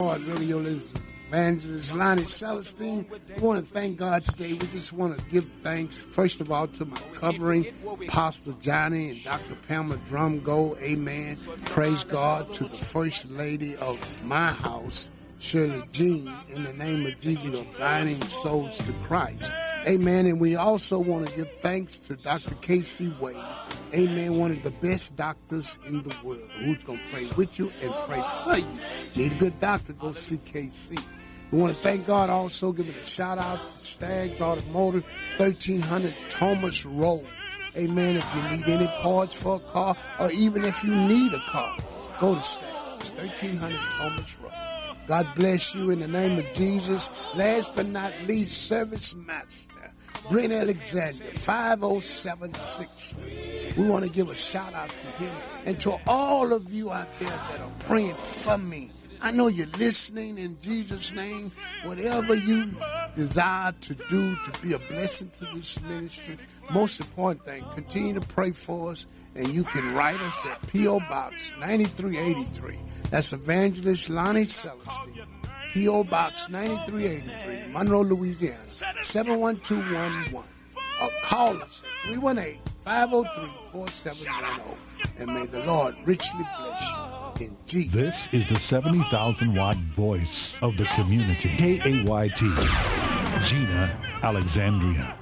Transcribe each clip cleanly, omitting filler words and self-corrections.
Radio Evangelist Lonnie Celestine. We want to thank God today. We just want to give thanks, first of all, to my covering, Pastor Johnny and Dr. Pamela Drumgo. Amen. Praise God. To the First Lady of my house, Shirley Jean, in the name of Jesus, of guiding souls to Christ. Amen. And we also want to give thanks to Dr. K.C. Wade. Amen. One of the best doctors in the world, who's going to pray with you and pray for you. Need a good doctor, go see KC. We want to thank God also, giving a shout out to Staggs Automotive, 1300 Thomas Road. Amen. If you need any parts for a car, or even if you need a car, go to Staggs, 1300 Thomas Road. God bless you in the name of Jesus. Last but not least, Service Master, Brent Alexander, 5076. We want to give a shout out to him and to all of you out there that are praying for me. I know you're listening in Jesus' name. Whatever you desire to do to be a blessing to this ministry, most important thing, continue to pray for us, and you can write us at P.O. Box 9383. That's Evangelist Lonnie Celestine. P.O. Box 9383, Monroe, Louisiana, 71211. Or call us at 318-503-4710. And may the Lord richly bless you in Jesus. This is the 70,000-watt voice of the community. KAYT, Gina Alexandria.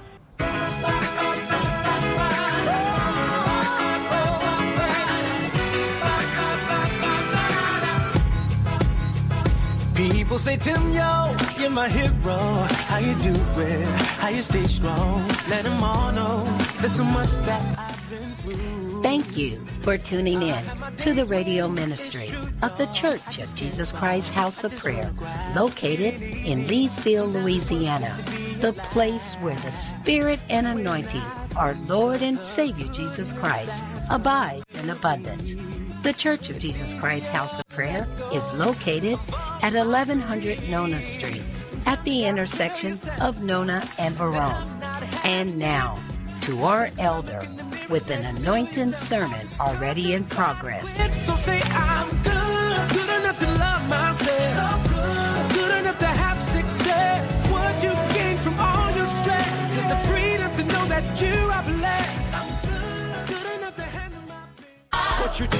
People say, Tim, yo, you're my hero. How you doing? How you stay strong? Let them all know there's so much that I've been through. Thank you for tuning in to the radio ministry of the Church of Jesus Christ House of Prayer, located in Leesville, Louisiana, the place where the Spirit and anointing, our Lord and Savior Jesus Christ, abides in abundance. The Church of Jesus Christ House of Prayer is located at 1100 Nona Street at the intersection of Nona and Verone. And now, to our elder with an anointed sermon already in progress. So say I'm good enough to love myself, good enough to have success. What you gain from all your stress is the freedom to know that you are blessed. I'm good enough to handle my business. What you do?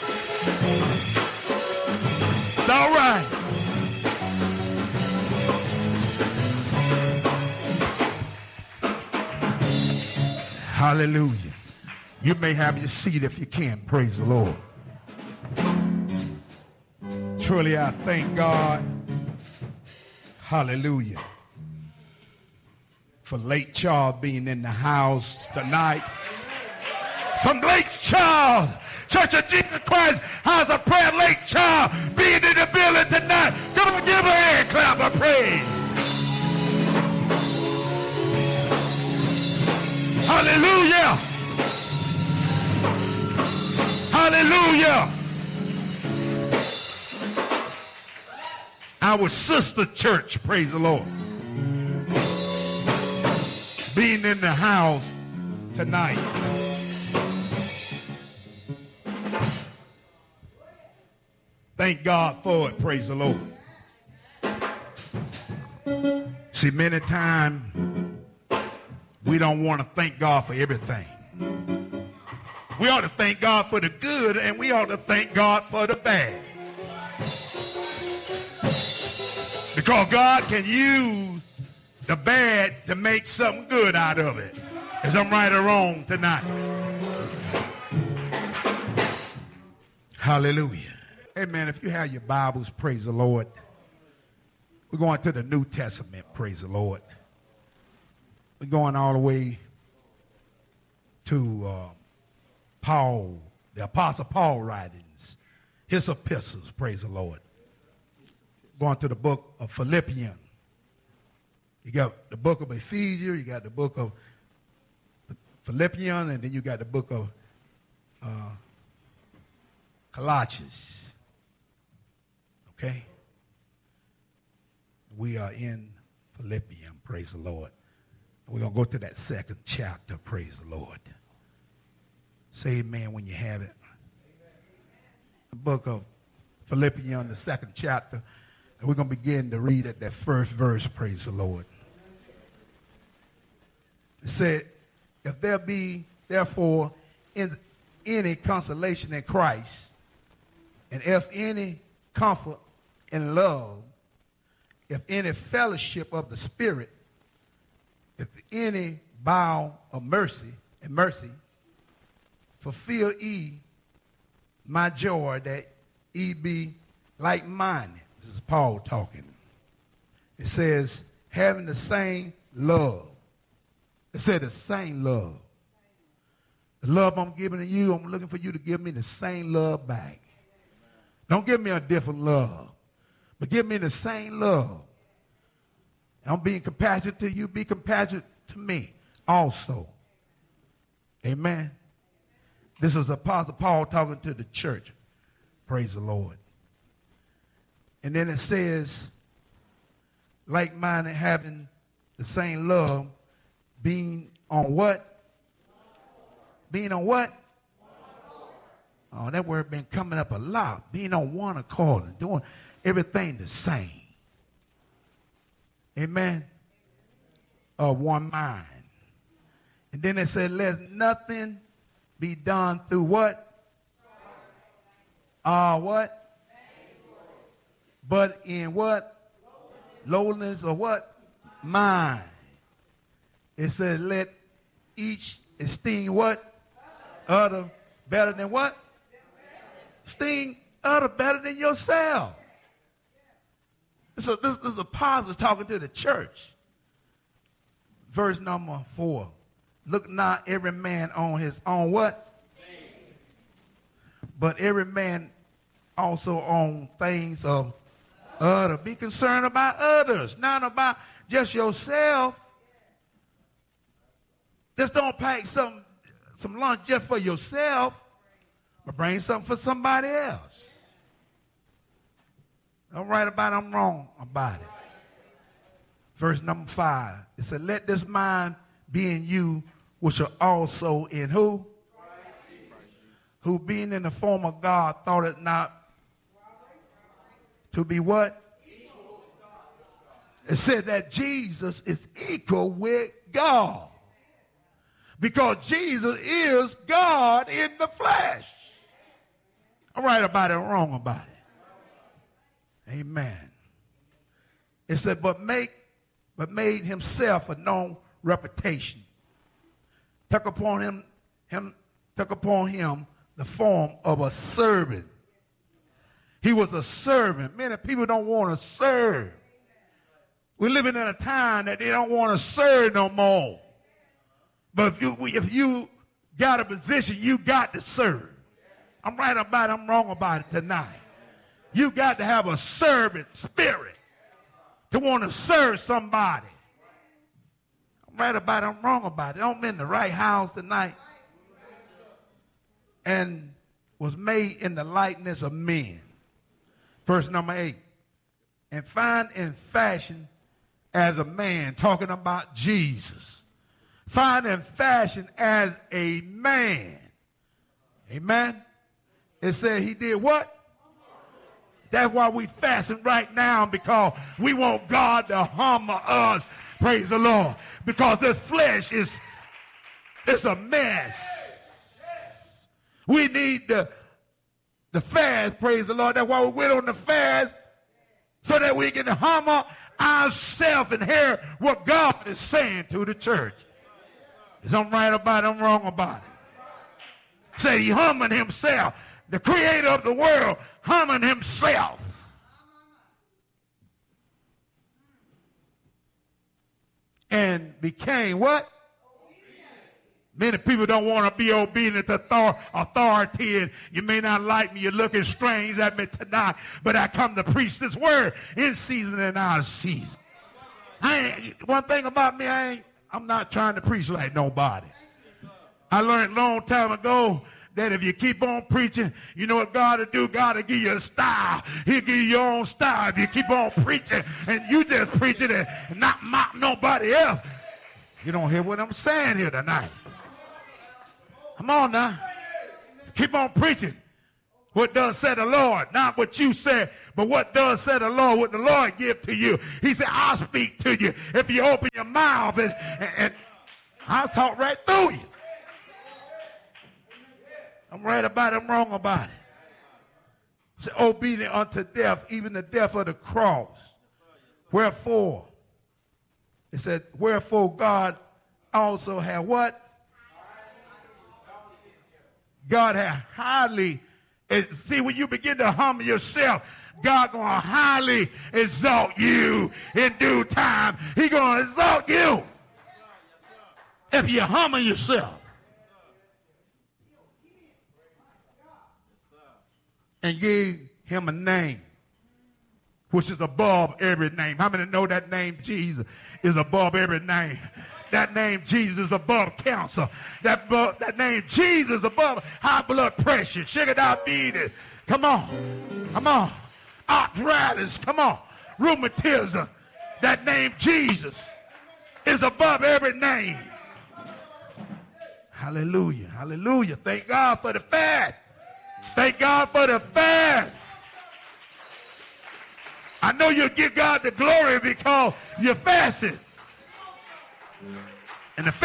It's all right. Hallelujah. You may have your seat if you can. Praise the Lord. Truly, I thank God. Hallelujah. For Lake Charles being in the house tonight. From Lake Charles, Church of Jesus Christ House of Prayer, Lake Charles, being in the building tonight. Come on, give her a hand clap of praise. Hallelujah. Hallelujah. Our sister church, praise the Lord, being in the house tonight. Thank God for it, praise the Lord. See, many times we don't want to thank God for everything. We ought to thank God for the good, and we ought to thank God for the bad. Because God can use the bad to make something good out of it. Is I'm right or wrong tonight? Hallelujah. Amen. If you have your Bibles, praise the Lord. We're going to the New Testament, praise the Lord. We're going all the way to Paul, the Apostle Paul writings, his epistles, praise the Lord. Going to the book of Philippians. You got the book of Ephesians, you got the book of Philippians, and then you got the book of Colossians. Okay? We are in Philippians, praise the Lord. We're going to go to that second chapter, praise the Lord. Say amen when you have it. The book of Philippians, the second chapter. And we're going to begin to read at that first verse, praise the Lord. It said, if there be therefore in any consolation in Christ, and if any comfort in love, if any fellowship of the Spirit, if any bound of mercy, fulfill ye my joy, that ye be like-minded. This is Paul talking. It says, having the same love. It said the same love. The love I'm giving to you, I'm looking for you to give me the same love back. Don't give me a different love, but give me the same love. I'm being compassionate to you, be compassionate to me also. Amen. This is Apostle Paul talking to the church. Praise the Lord. And then it says, like-minded, having the same love, being on what? Being on what? Oh, that word been coming up a lot. Being on one accord and doing everything the same. Amen. Of one mind. And then it said, let nothing be done through what? What? But in what? Lowliness or what? Mind. It said, let each esteem what? Other better than what? Esteem other better than yourself. So this is a positive talking to the church. Verse number 4. Look not every man on his own what? But every man also on things of other. Be concerned about others, not about just yourself. Just don't pack some lunch just for yourself, but bring something for somebody else. I'm right about it, I'm wrong about it. Verse number 5. It said, let this mind be in you, which are also in who? Who being in the form of God thought it not to be what? It said that Jesus is equal with God. Because Jesus is God in the flesh. I'm right about it, I'm wrong about it. Amen. It said, but made himself a known reputation. Took upon him the form of a servant. He was a servant. Many people don't want to serve. We're living in a time that they don't want to serve no more. But if you got a position, you got to serve. I'm right about it, I'm wrong about it tonight. You got to have a servant spirit to want to serve somebody. I'm right about it, I'm wrong about it. I'm in the right house tonight. And was made in the likeness of men. Verse number 8. And find in fashion as a man, talking about Jesus. Find in fashion as a man. Amen. It said he did what? That's why we fasting right now, because we want God to humble us. Praise the Lord. Because this flesh is a mess. We need the fast, praise the Lord. That's why we went on the fast, so that we can humble ourselves and hear what God is saying to the church. Is I'm right about it, I'm wrong about it. Say he humbled himself. The creator of the world humbled himself. And became what? Many people don't want to be obedient to authority, and you may not like me. You're looking strange at me tonight, but I come to preach this word in season and out of season. One thing about me, I'm not trying to preach like nobody. I learned a long time ago that if you keep on preaching, you know what God will do? God will give you a style. He'll give you your own style if you keep on preaching and you just preaching and not mock nobody else. You don't hear what I'm saying here tonight. Come on now. Keep on preaching what does say the Lord. Not what you say, But what does say the Lord, what the Lord give to you? He said, I'll speak to you if you open your mouth, and I'll talk right through you. I'm right about it, I'm wrong about it. Say, obedient unto death, even the death of the cross. Wherefore, it said, wherefore God also had what? God had highly, see, when you begin to humble yourself, God going to highly exalt you in due time. He going to exalt you if you humble yourself. And gave him a name which is above every name. How many know that name Jesus is above every name? That name Jesus is above cancer. That name Jesus is above high blood pressure, sugar diabetes. Come on. Come on. Arthritis. Come on. Rheumatism. That name Jesus is above every name. Hallelujah. Hallelujah. Thank God for the fast. Thank God for the fast. I know you'll give God the glory because you're fasting. And the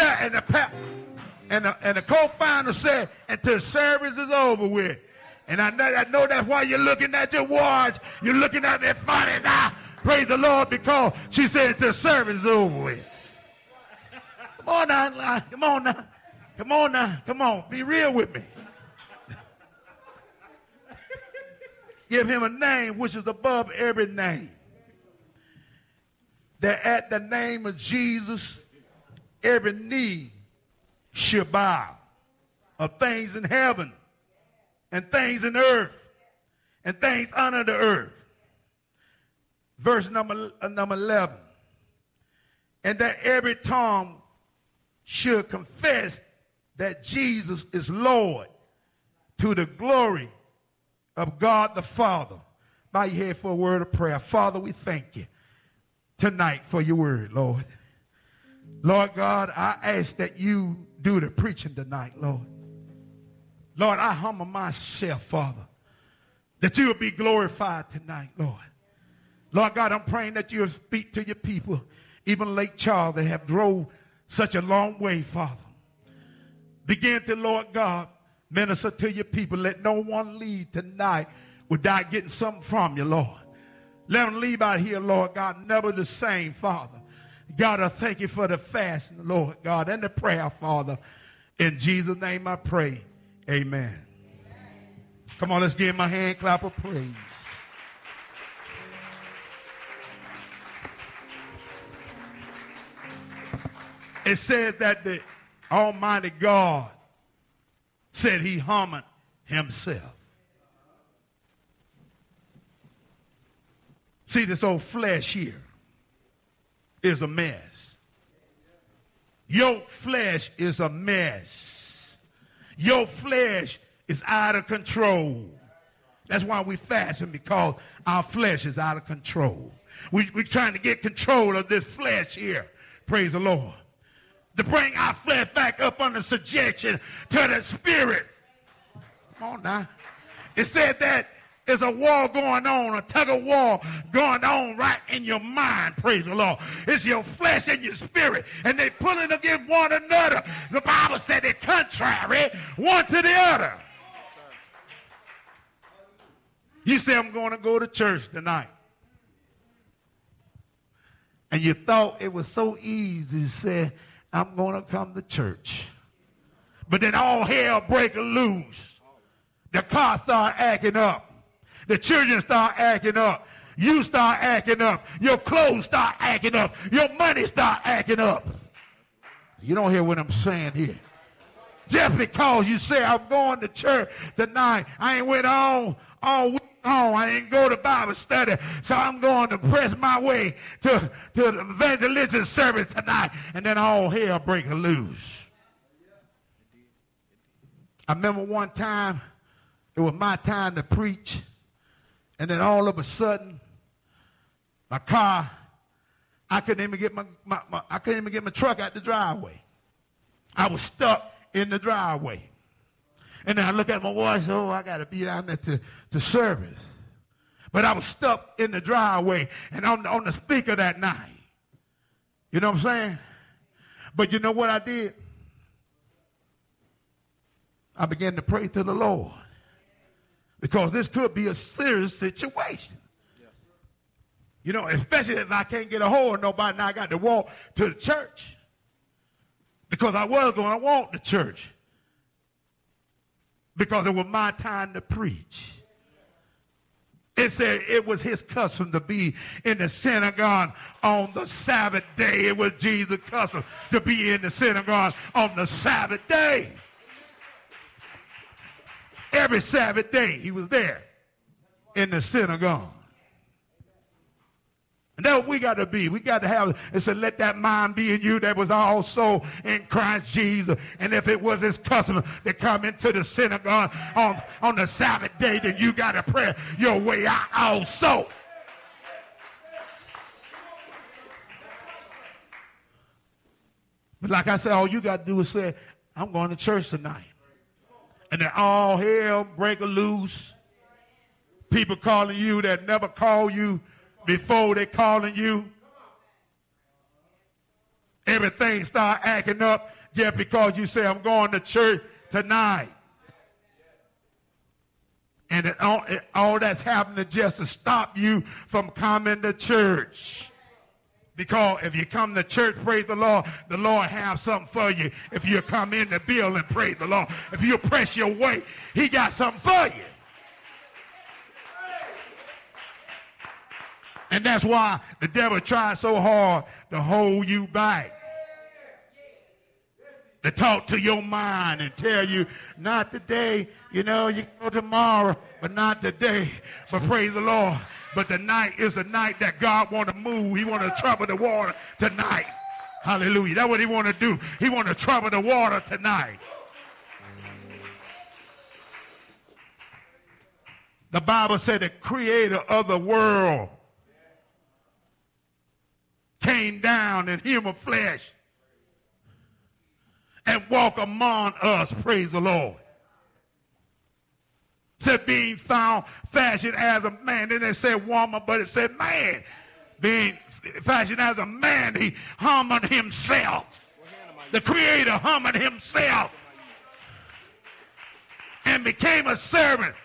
co-founder said, until service is over with. And I know that's why you're looking at your watch. You're looking at me funny now. Praise the Lord, because she said until service is over with. Come on now. Come on now. Come on now. Come on. Be real with me. Give him a name which is above every name. That at the name of Jesus, every knee shall bow, of things in heaven and things in earth and things under the earth. Verse number 11. And that every tongue should confess that Jesus is Lord, to the glory of God the Father. Bow your head for a word of prayer. Father, we thank you tonight for your word, Lord. Lord God, I ask that you do the preaching tonight, Lord. Lord, I humble myself, Father, that you will be glorified tonight, Lord. Lord God, I'm praying that you'll speak to your people, even Lake Charles, that have drove such a long way, Father. Begin to, Lord God, minister to your people. Let no one leave tonight without getting something from you, Lord. Let them leave out here, Lord God, never the same, Father. God, I thank you for the fasting, Lord God, and the prayer, Father. In Jesus' name I pray. Amen. Come on, let's give him a hand clap of praise. It says that the Almighty God said he humbled himself. See, this old flesh here is a mess. Your flesh is a mess. Your flesh is out of control. That's why we fasting, because our flesh is out of control. We're trying to get control of this flesh here. Praise the Lord. To bring our flesh back up under subjection to the spirit. Come on now. It said that there's a war going on, a tug of war going on right in your mind, praise the Lord. It's your flesh and your spirit, and they pulling against one another. The Bible said they're contrary one to the other. You say, I'm going to go to church tonight. And you thought it was so easy to say, I'm going to come to church. But then all hell break loose. The car start acting up. The children start acting up. You start acting up. Your clothes start acting up. Your money start acting up. You don't hear what I'm saying here. Just because you say, I'm going to church tonight, I ain't went on all week long. I didn't go to Bible study, so I'm going to press my way to the evangelistic service tonight, and then all hell break loose. I remember one time, it was my time to preach, and then all of a sudden, my car, I couldn't even get my truck out the driveway. I was stuck in the driveway. And then I look at my watch, I got to be down there to service. But I was stuck in the driveway and on the speaker that night. You know what I'm saying? But you know what I did? I began to pray to the Lord. Because this could be a serious situation. You know, especially if I can't get a hold of nobody, now I got to walk to the church. Because I was going to walk to church. Because it was my time to preach. It said it was his custom to be in the synagogue on the Sabbath day. It was Jesus' custom to be in the synagogue on the Sabbath day. Every Sabbath day he was there in the synagogue. And that's what we got to be. We got to have, it said, let that mind be in you that was also in Christ Jesus. And if it was his custom to come into the synagogue on the Sabbath day, then you got to pray your way out also. But like I said, all you got to do is say, I'm going to church tonight. And then all hell break loose. People calling you that never called you before they calling you. Everything start acting up just because you say, I'm going to church tonight. And all that's happening just to stop you from coming to church. Because if you come to church, praise the Lord have something for you. If you come in the building, praise the Lord. If you press your way, he got something for you. And that's why the devil tries so hard to hold you back. To talk to your mind and tell you, not today, you know, you go tomorrow, but not today. But praise the Lord. But tonight is the night that God want to move. He want to trouble the water tonight. Hallelujah. That's what he want to do. He want to trouble the water tonight. The Bible said the creator of the world came down in human flesh and walked among us, praise the Lord. Said being found fashioned as a man. Then it said woman, but it said man. Being fashioned as a man, he humbled himself. The creator humbled himself and became a servant.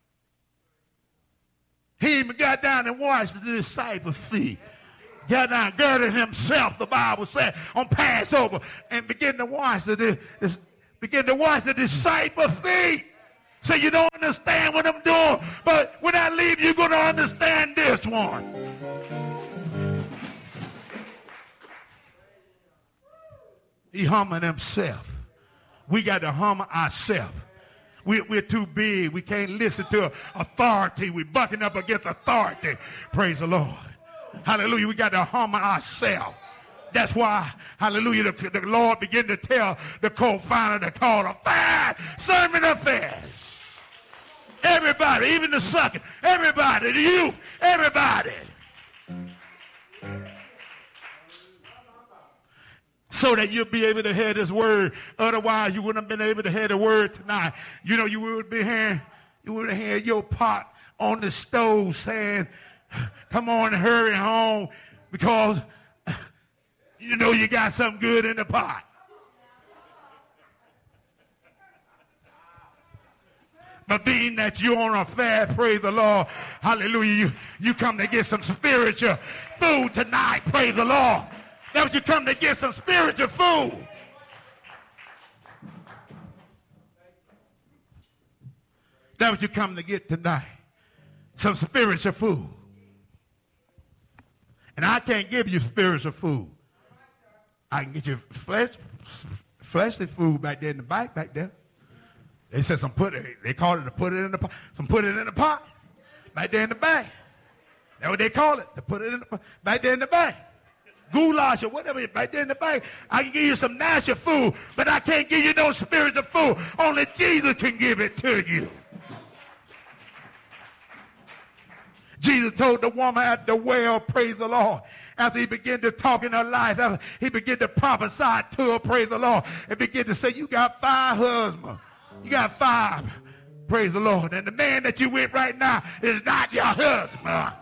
He even got down and washed the disciples' feet. Got down, girded himself, the Bible said, on Passover, and began to wash the disciples' feet. So you don't understand what I'm doing, but when I leave, you're going to understand this one. He humbled himself. We got to humble ourselves. We're too big. We can't listen to authority. We're bucking up against authority. Praise the Lord. Hallelujah. We got to humble ourselves. That's why, hallelujah, the Lord began to tell the co-founder to call a fast sermon affairs. Everybody, even the sucker, everybody, the youth, everybody. So that you'll be able to hear this word. Otherwise, you wouldn't have been able to hear the word tonight. You know, you would be hearing your pot on the stove saying, come on, hurry home, because you know you got something good in the pot. But being that you're on a fast, praise the Lord, hallelujah, you come to get some spiritual food tonight, praise the Lord. That's what you come to get, some spiritual food. That's what you come to get tonight, some spiritual food. And I can't give you spiritual food. I can get you fleshly food back there in the back back there. They said they called it to put it in the pot. Some put it in the pot. Back there in the back. That's what they call it, to put it in the pot. Back there in the back. Goulash or whatever, back there in the back. I can give you some natural food, but I can't give you no spiritual food. Only Jesus can give it to you. Jesus told the woman at the well, praise the Lord, after he began to talk in her life, after he began to prophesy to her, praise the Lord, and began to say, you got 5 husbands. You got 5 Praise the Lord. And the man that you with right now is not your husband.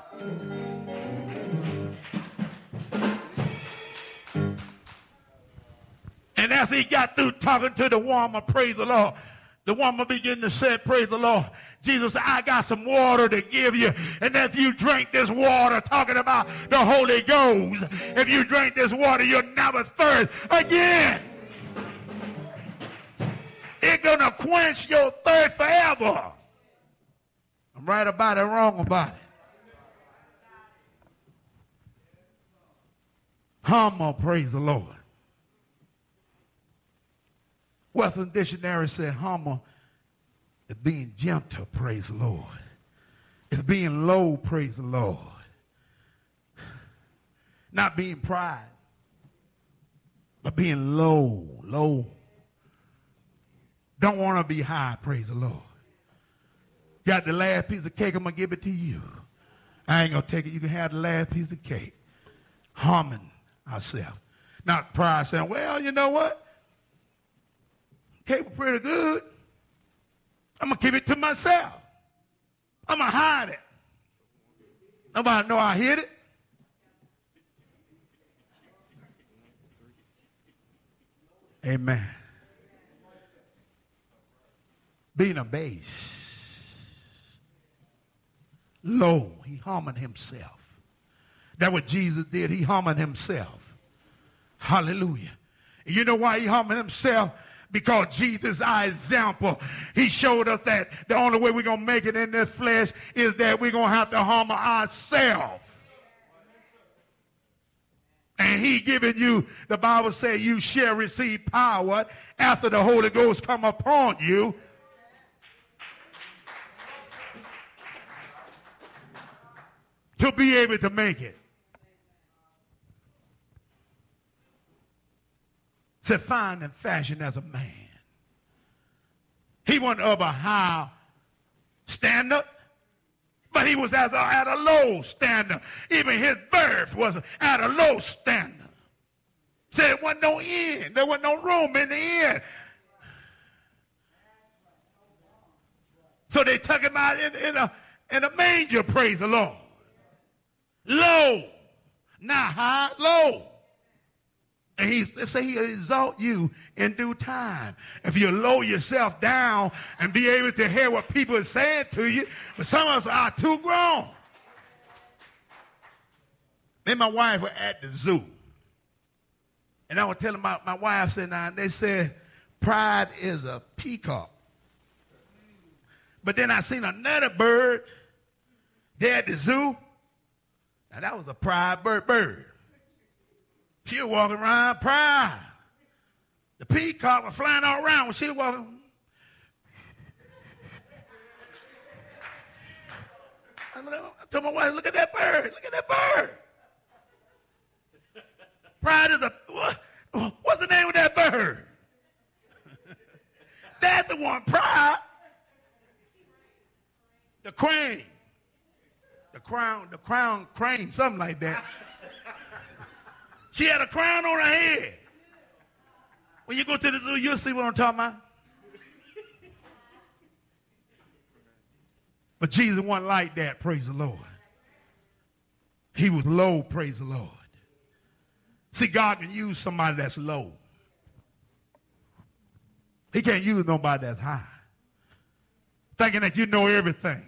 And as he got through talking to the woman, praise the Lord, the woman began to say, praise the Lord, Jesus said, I got some water to give you. And if you drink this water, talking about the Holy Ghost, if you drink this water, you'll never thirst again. It's going to quench your thirst forever. I'm right about it, wrong about it. Humble, praise the Lord. Western Dictionary said humble is being gentle, praise the Lord. It's being low, praise the Lord. Not being pride, but being low. Don't want to be high, praise the Lord. Got the last piece of cake, I'm going to give it to you. I ain't going to take it. You can have the last piece of cake. Humbling ourselves. Not pride saying, well, you know what? Cake was pretty good. I'm going to keep it to myself. I'm going to hide it. Nobody know I hid it. Amen. Being a base. Low. He humbled himself. That's what Jesus did. He humbled himself. Hallelujah. And you know why he humbled himself? Because Jesus, our example, he showed us that the only way we're going to make it in this flesh is that we're going to have to humble ourselves. And he giving you, the Bible says, you shall receive power after the Holy Ghost come upon you. To be able to make it. To find and fashion as a man. He wasn't of a high standard, but he was at a low standard. Even his birth was at a low standard. Said there wasn't no end. There wasn't no room in the end. So they took him out in a manger, praise the Lord. Low. Not high, low. And he say he'll exalt you in due time. If you lower yourself down and be able to hear what people are saying to you, but some of us are too grown. Me and my wife were at the zoo. And I was telling my wife, said, now, they said, pride is a peacock. But then I seen another bird there at the zoo. Now, that was a pride bird. She was walking around pride. The peacock was flying all around when she was walking. I told my wife, look at that bird. Look at that bird. Pride is what's the name of that bird? That's the one, pride. The crane. The crown crane, something like that. She had a crown on her head. When you go to the zoo, you'll see what I'm talking about. But Jesus wasn't like that, praise the Lord. He was low, praise the Lord. See, God can use somebody that's low. He can't use nobody that's high. Thinking that you know everything.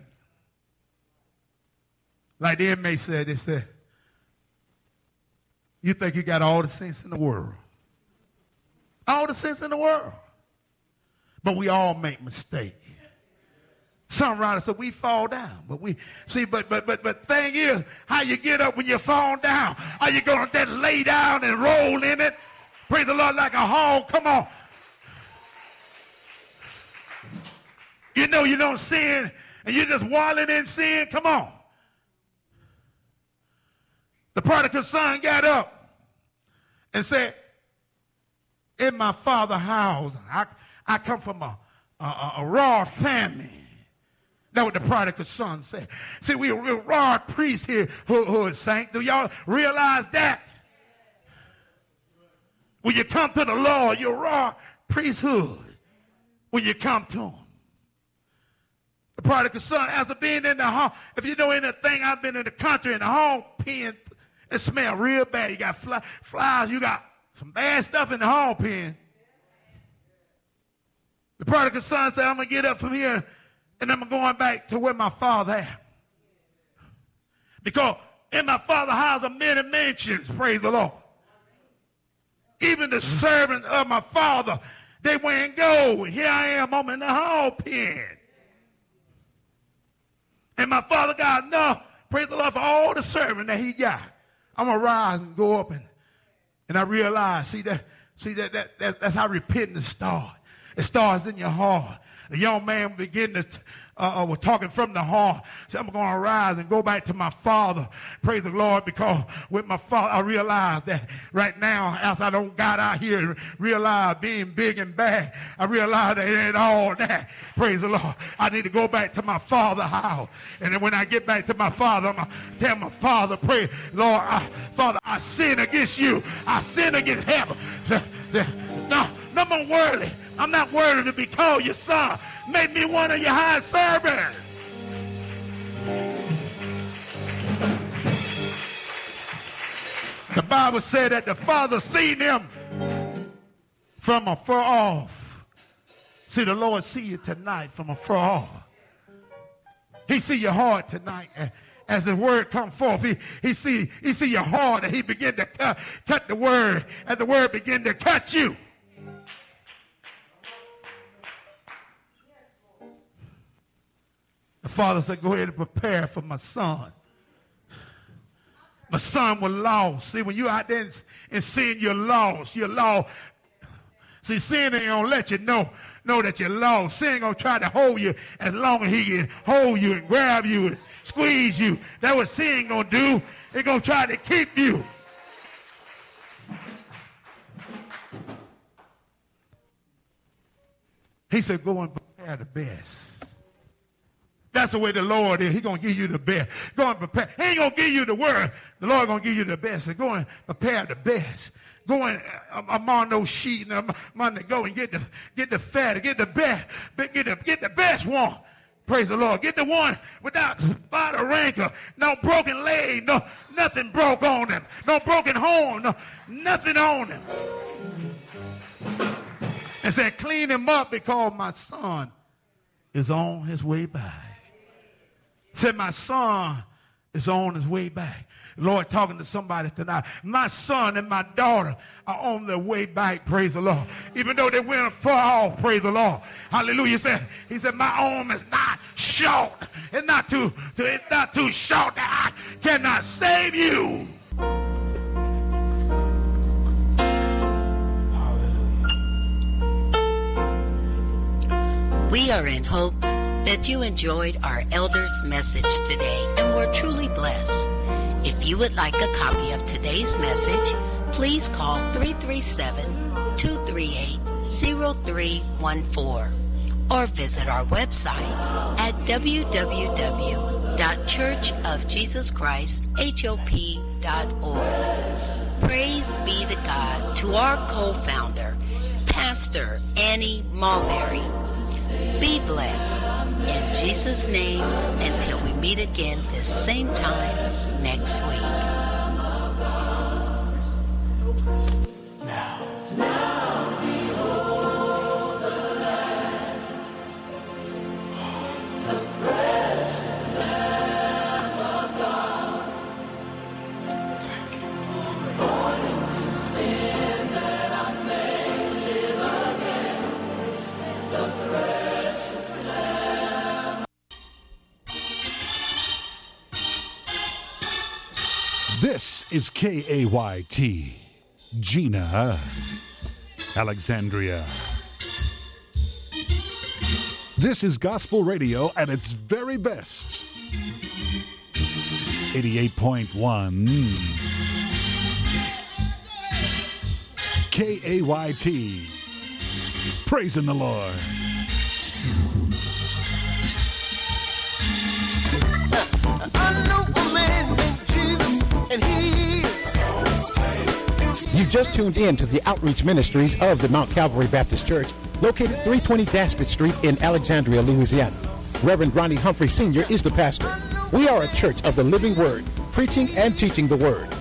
Like the inmate said, they said, you think you got all the sense in the world. All the sense in the world. But we all make mistakes. Some writers said we fall down. But thing is, how you get up when you fall down? Are you going to then lay down and roll in it? Praise the Lord like a hog. Come on. You know you don't sin and you're just wallowing in sin. Come on. The prodigal son got up and said, in my father's house, I come from a raw family. That's what the prodigal son said. See, we're raw priests here who is saint. Do y'all realize that? When you come to the Lord, you're raw priesthood. When you come to him. The prodigal son, after being in the home, if you know anything, I've been in the country, in the home pen, it smells real bad. You got flies, you got some bad stuff in the home pen. The prodigal son said, I'm going to get up from here and I'm going back to where my father at. Because in my father's house are many mansions, praise the Lord. Even the servants of my father, they went and go. Here I am, I'm in the home pen. And my father got enough, praise the Lord, for all the servants that he got. I'm going to rise and go up and I realize, that's how repentance starts. It starts in your heart. The young man began to, was talking from the heart. Said, I'm going to rise and go back to my father. Praise the Lord, because with my father, I realize that right now, as I don't got out here and realize being big and bad, I realize that it ain't all that. Praise the Lord. I need to go back to my father's house. And then when I get back to my father, I'm going to tell my father, praise Lord, Father, I sin against you. I sin against heaven. No more worthy. I'm not worthy to be called your son. Make me one of your high servants. The Bible said that the father seen him from afar off. See, the Lord see you tonight from afar off. He see your heart tonight. As the word come forth, he see your heart, and he begin to cut the word, and the word begin to cut you. The father said, go ahead and prepare for my son. My son was lost. See, when you out there and sin, you're lost. You're lost. See, sin ain't going to let you know that you're lost. Sin ain't going to try to hold you as long as he can hold you and grab you and squeeze you. That's what sin going to do. It's going to try to keep you. He said, go and prepare the best. That's the way the Lord is. He's going to give you the best. Go and prepare. He ain't going to give you the word. The Lord going to give you the best. So go and prepare the best. Go and among those sheep and among the go and get the fat, get the best, get the best one. Praise the Lord. Get the one without spot or rancor, no broken leg, no nothing broke on them, no broken horn, no nothing on them. And said, clean him up because my son is on his way back. Said, my son is on his way back. Lord talking to somebody tonight. My son and my daughter are on their way back, praise the Lord. Even though they went far off, praise the Lord. Hallelujah. He said, my arm is not short. It's not too short that I cannot save you. We are in hopes that you enjoyed our elders' message today and were truly blessed. If you would like a copy of today's message, please call 337-238-0314 or visit our website at www.churchofjesuschristhop.org. Praise be to God, to our co-founder, Pastor Annie Mulberry. Be blessed in Jesus' name until we meet again this same time next week. This is KAYT, Gina, Alexandria. This is gospel radio at its very best. 88.1 KAYT, praising the Lord. I know a man named Jesus, and he is. You just tuned in to the outreach ministries of the Mount Calvary Baptist Church, located 320 Daspit Street in Alexandria, Louisiana. Reverend Ronnie Humphrey Sr. is the pastor. We are a church of the living word, preaching and teaching the word.